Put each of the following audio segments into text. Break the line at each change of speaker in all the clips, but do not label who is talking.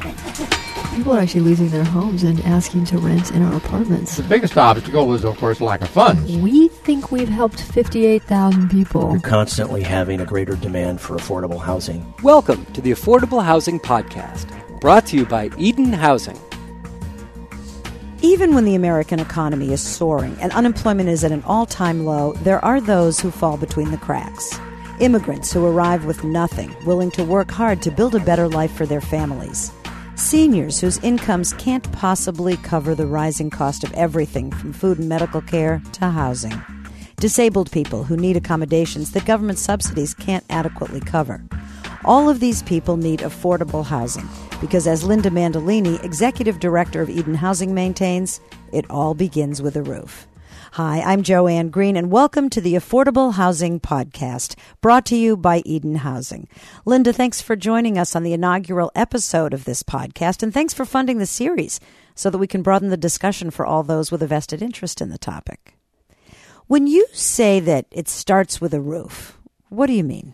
People are actually losing their homes and asking to rent in our apartments.
The biggest obstacle is, of course, lack of funds.
We think we've helped 58,000 people.
We're constantly having a greater demand for affordable housing.
Welcome to the Affordable Housing Podcast, brought to you by Eden Housing.
Even when the American economy is soaring and unemployment is at an all-time low, there are those who fall between the cracks. Immigrants who arrive with nothing, willing to work hard to build a better life for their families. Seniors whose incomes can't possibly cover the rising cost of everything from food and medical care to housing. Disabled people who need accommodations that government subsidies can't adequately cover. All of these people need affordable housing because, as Linda Mandolini, Executive Director of Eden Housing, maintains, it all begins with a roof. Hi, I'm Joanne Green, and welcome to the Affordable Housing Podcast, brought to you by Eden Housing. Linda, thanks for joining us on the inaugural episode of this podcast, and thanks for funding the series so that we can broaden the discussion for all those with a vested interest in the topic. When you say that it starts with a roof, what do you mean?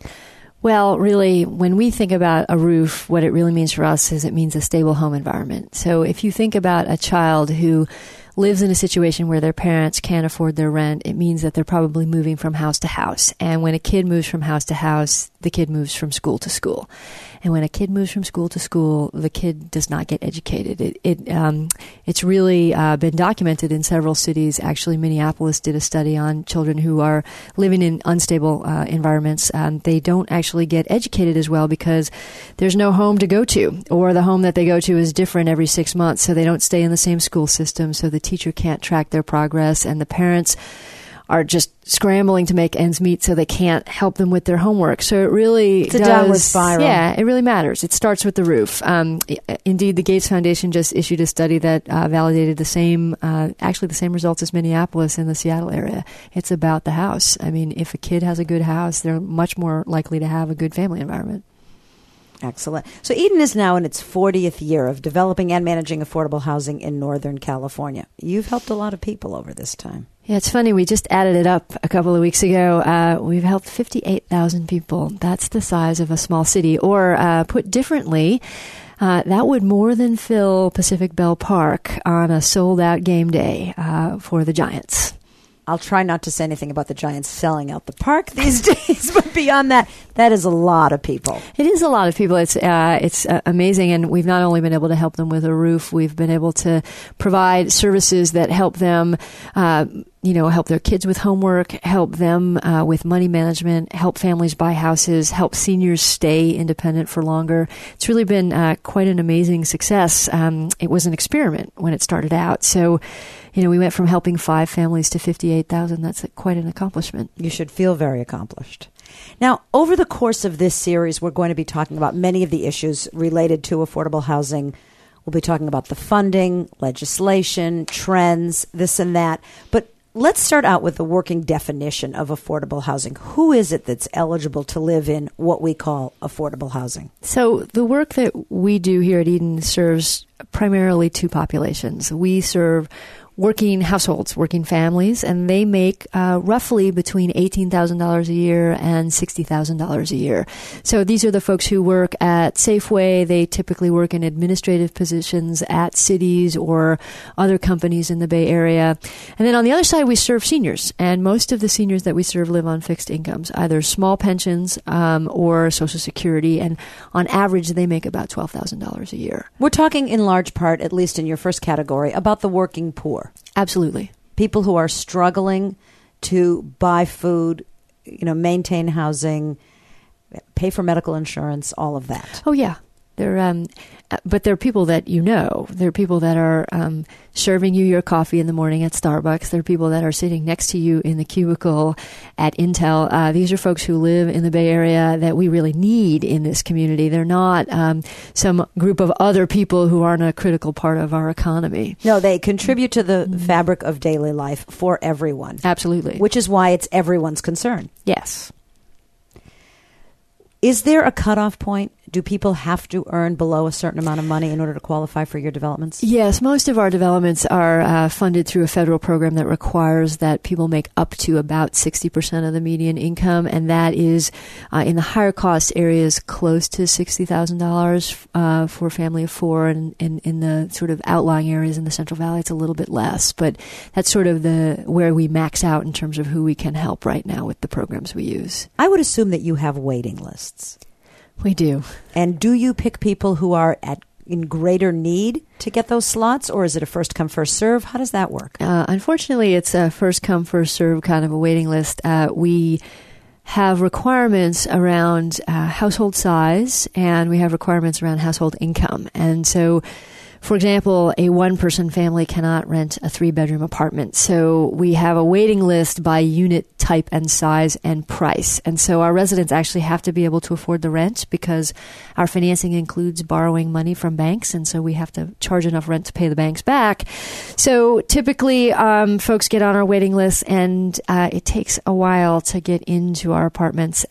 Well, really, when we think about a roof, what it really means for us is it means a stable home environment. So if you think about a child who lives in a situation where their parents can't afford their rent, it means that they're probably moving from house to house. And when a kid moves from house to house, the kid moves from school to school. And when a kid moves from school to school, the kid does not get educated. It's really been documented in several cities. Actually, Minneapolis did a study on children who are living in unstable environments. They don't actually get educated as well because there's no home to go to, or the home that they go to is different every 6 months, so they don't stay in the same school system, so the teacher can't track their progress, and the parents are just scrambling to make ends meet, so they can't help them with their homework. So it really
It's a downward spiral.
Yeah, it really matters. It starts with the roof. Indeed, the Gates Foundation just issued a study that validated the same results as Minneapolis in the Seattle area. It's about the house. I mean, if a kid has a good house, they're much more likely to have a good family environment.
Excellent. So Eden is now in its 40th year of developing and managing affordable housing in Northern California. You've helped a lot of people over this time.
Yeah, it's funny. We just added it up a couple of weeks ago. We've helped 58,000 people. That's the size of a small city. Or put differently, that would more than fill Pacific Bell Park on a sold-out game day for the Giants.
I'll try not to say anything about the Giants selling out the park these days, but beyond that, that is a lot of people.
It is a lot of people. It's amazing, and we've not only been able to help them with a roof, we've been able to provide services that help them, help their kids with homework, help them with money management, help families buy houses, help seniors stay independent for longer. It's really been quite an amazing success. It was an experiment when it started out, so we went from helping 5 families to 58,000. That's quite an accomplishment.
You should feel very accomplished. Now, over the course of this series, we're going to be talking about many of the issues related to affordable housing. We'll be talking about the funding, legislation, trends, this and that. But let's start out with the working definition of affordable housing. Who is it that's eligible to live in what we call affordable housing?
So the work that we do here at Eden serves primarily 2 populations. We serve working households, working families, and they make roughly between $18,000 a year and $60,000 a year. So these are the folks who work at Safeway. They typically work in administrative positions at cities or other companies in the Bay Area. And then on the other side, we serve seniors, and most of the seniors that we serve live on fixed incomes, either small pensions or Social Security, and on average, they make about $12,000 a year.
We're talking in large part, at least in your first category, about the working poor.
Absolutely.
People who are struggling to buy food, maintain housing, pay for medical insurance, all of that.
Oh, yeah. But they're people that They're people that are serving you your coffee in the morning at Starbucks. They're people that are sitting next to you in the cubicle at Intel. These are folks who live in the Bay Area that we really need in this community. They're not some group of other people who aren't a critical part of our economy.
No, they contribute to the fabric of daily life for everyone.
Absolutely.
Which is why it's everyone's concern.
Yes.
Is there a cutoff point do people have to earn below a certain amount of money in order to qualify for your developments?
Yes, most of our developments are funded through a federal program that requires that people make up to about 60% of the median income, and that is in the higher cost areas close to $60,000 for a family of four, and in the sort of outlying areas in the Central Valley, it's a little bit less. But that's sort of where we max out in terms of who we can help right now with the programs we use.
I would assume that you have waiting lists.
We do.
And do you pick people who are in greater need to get those slots, or is it a first come, first serve? How does that work?
Unfortunately, it's a first come, first serve kind of a waiting list. We have requirements around household size, and we have requirements around household income. And so, for example, a one-person family cannot rent a three-bedroom apartment. So we have a waiting list by unit type and size and price. And so our residents actually have to be able to afford the rent because our financing includes borrowing money from banks. And so we have to charge enough rent to pay the banks back. So typically folks get on our waiting list, and it takes a while to get into our apartments.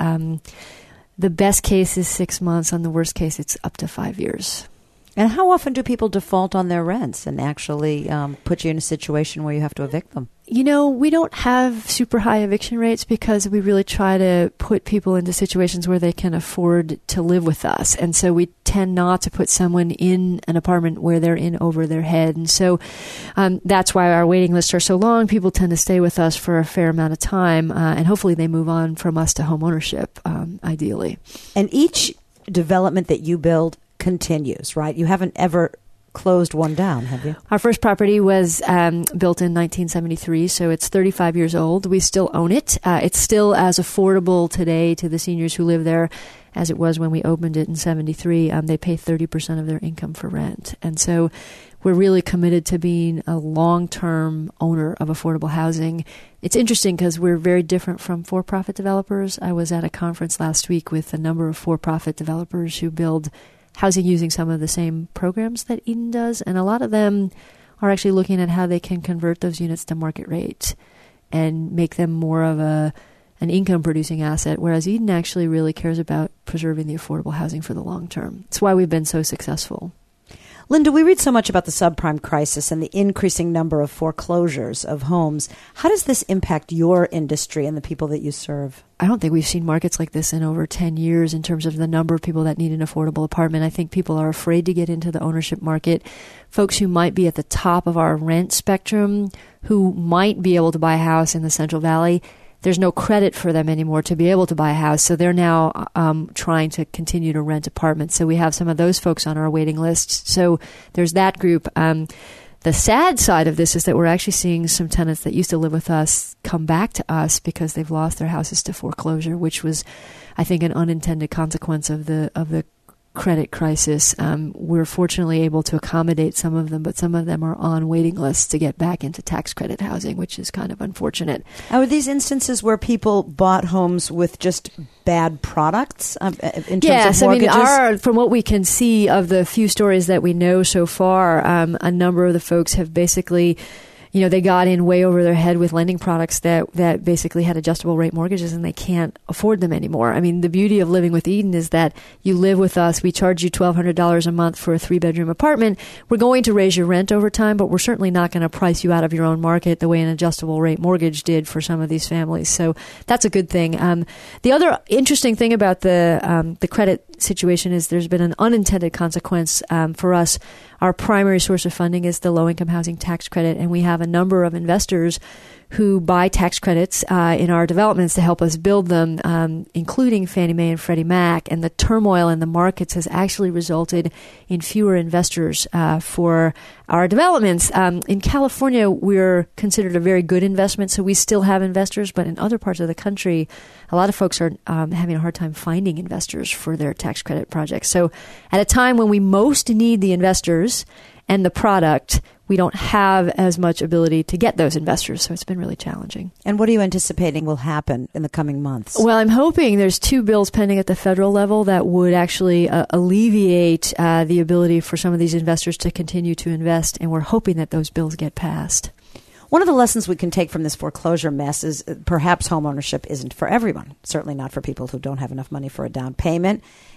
The best case is 6 months. On the worst case, it's up to 5 years.
And how often do people default on their rents and actually put you in a situation where you have to evict them?
You know, we don't have super high eviction rates because we really try to put people into situations where they can afford to live with us. And so we tend not to put someone in an apartment where they're in over their head. And so that's why our waiting lists are so long. People tend to stay with us for a fair amount of time, and hopefully they move on from us to home ownership, ideally.
And each development that you build continues, right? You haven't ever closed one down, have you?
Our first property was built in 1973, so it's 35 years old. We still own it. It's still as affordable today to the seniors who live there as it was when we opened it in 73. They pay 30% of their income for rent. And so we're really committed to being a long-term owner of affordable housing. It's interesting because we're very different from for-profit developers. I was at a conference last week with a number of for-profit developers who build housing using some of the same programs that Eden does, and a lot of them are actually looking at how they can convert those units to market rate and make them more of an income-producing asset, whereas Eden actually really cares about preserving the affordable housing for the long term. It's why we've been so successful.
Linda, we read so much about the subprime crisis and the increasing number of foreclosures of homes. How does this impact your industry and the people that you serve?
I don't think we've seen markets like this in over 10 years in terms of the number of people that need an affordable apartment. I think people are afraid to get into the ownership market. Folks who might be at the top of our rent spectrum, who might be able to buy a house in the Central Valley, there's no credit for them anymore to be able to buy a house. So they're now trying to continue to rent apartments. So we have some of those folks on our waiting list. So there's that group. The sad side of this is that we're actually seeing some tenants that used to live with us come back to us because they've lost their houses to foreclosure, which was, I think, an unintended consequence of the credit crisis. We're fortunately able to accommodate some of them, but some of them are on waiting lists to get back into tax credit housing, which is kind of unfortunate.
Are these instances where people bought homes with just bad products in terms of mortgages?
From what we can see of the few stories that we know so far, a number of the folks have basically, they got in way over their head with lending products that basically had adjustable rate mortgages, and they can't afford them anymore. I mean, the beauty of living with Eden is that you live with us. We charge you $1,200 a month for a 3-bedroom apartment. We're going to raise your rent over time, but we're certainly not going to price you out of your own market the way an adjustable rate mortgage did for some of these families. So that's a good thing. The other interesting thing about the credit situation is there's been an unintended consequence for us. Our primary source of funding is the low-income housing tax credit, and we have a number of investors who buy tax credits in our developments to help us build them, including Fannie Mae and Freddie Mac. And the turmoil in the markets has actually resulted in fewer investors for our developments. In California, we're considered a very good investment, so we still have investors. But in other parts of the country, a lot of folks are having a hard time finding investors for their tax credit projects. So at a time when we most need the investors and the product, we don't have as much ability to get those investors. So it's been really challenging.
And what are you anticipating will happen in the coming months?
Well, I'm hoping there's 2 bills pending at the federal level that would actually alleviate the ability for some of these investors to continue to invest. And we're hoping that those bills get passed.
One of the lessons we can take from this foreclosure mess is perhaps homeownership isn't for everyone, certainly not for people who don't have enough money for a down payment.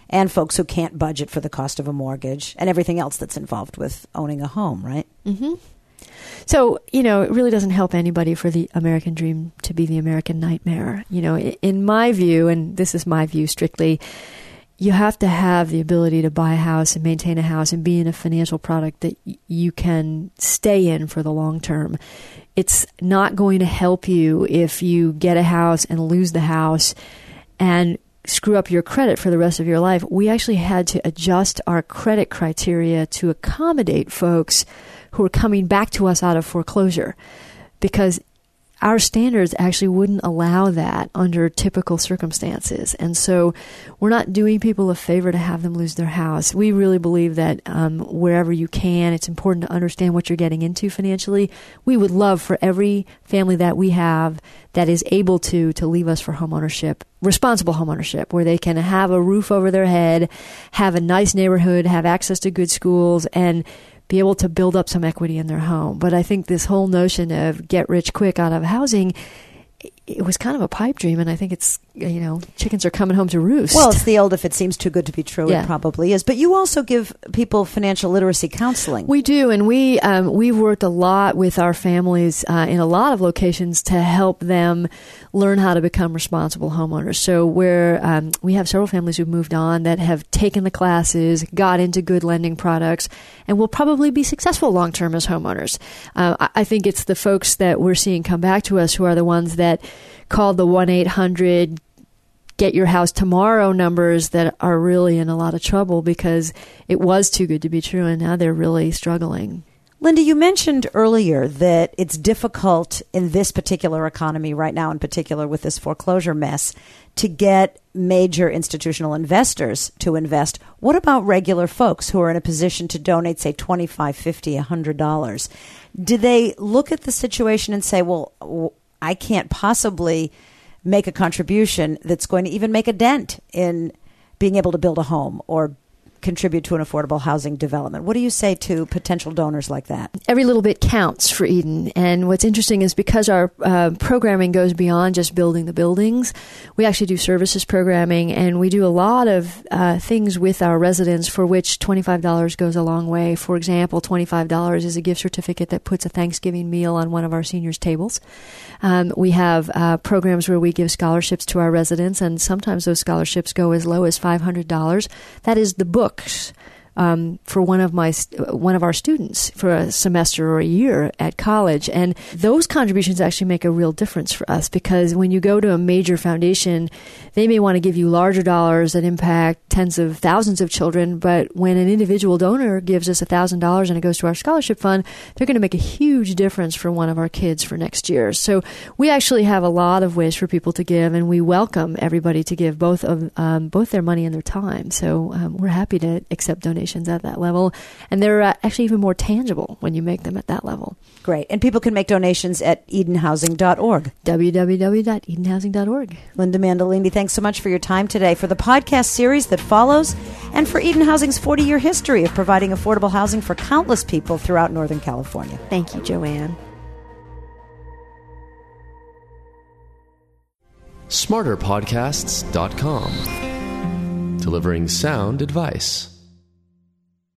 and folks who can't budget for the cost of a mortgage and everything else that's involved with owning a home, right?
Mm-hmm. So, it really doesn't help anybody for the American dream to be the American nightmare. In my view, and this is my view strictly, you have to have the ability to buy a house and maintain a house and be in a financial product that you can stay in for the long term. It's not going to help you if you get a house and lose the house and screw up your credit for the rest of your life. We actually had to adjust our credit criteria to accommodate folks who are coming back to us out of foreclosure, because our standards actually wouldn't allow that under typical circumstances. And so we're not doing people a favor to have them lose their house. We really believe that wherever you can, it's important to understand what you're getting into financially. We would love for every family that we have that is able to leave us for homeownership, responsible homeownership, where they can have a roof over their head, have a nice neighborhood, have access to good schools, and be able to build up some equity in their home. But I think this whole notion of get rich quick out of housing, it was kind of a pipe dream, and I think it's, chickens are coming home to roost.
Well, it's the old, if it seems too good to be true,
Yeah.
It probably is. But you also give people financial literacy counseling.
We do, and we've worked a lot with our families in a lot of locations to help them learn how to become responsible homeowners. So we have several families who've moved on that have taken the classes, got into good lending products, and will probably be successful long-term as homeowners. I think it's the folks that we're seeing come back to us who are the ones that called the 1-800 get your house tomorrow numbers that are really in a lot of trouble because it was too good to be true, and now they're really struggling.
Linda, you mentioned earlier that it's difficult in this particular economy right now, in particular with this foreclosure mess, to get major institutional investors to invest. What about regular folks who are in a position to donate, say, $25, $50, $100? Do they look at the situation and say, well, I can't possibly make a contribution that's going to even make a dent in being able to build a home or contribute to an affordable housing development? What do you say to potential donors like that?
Every little bit counts for Eden. And what's interesting is because our programming goes beyond just building the buildings, we actually do services programming, and we do a lot of things with our residents for which $25 goes a long way. For example, $25 is a gift certificate that puts a Thanksgiving meal on one of our seniors' tables. We have programs where we give scholarships to our residents, and sometimes those scholarships go as low as $500. That is the books for one of our students for a semester or a year at college. And those contributions actually make a real difference for us, because when you go to a major foundation, they may want to give you larger dollars that impact tens of thousands of children. But when an individual donor gives us $1,000 and it goes to our scholarship fund, they're going to make a huge difference for one of our kids for next year. So we actually have a lot of ways for people to give, and we welcome everybody to give both their money and their time. So we're happy to accept donations at that level, and they're actually even more tangible when you make them at that level.
Great. And people can make donations at EdenHousing.org.
www.edenhousing.org.
Linda Mandolini, thanks so much for your time today, for the podcast series that follows, and for Eden Housing's 40-year history of providing affordable housing for countless people throughout Northern California.
Thank you, Joanne.
SmarterPodcasts.com. Delivering sound advice.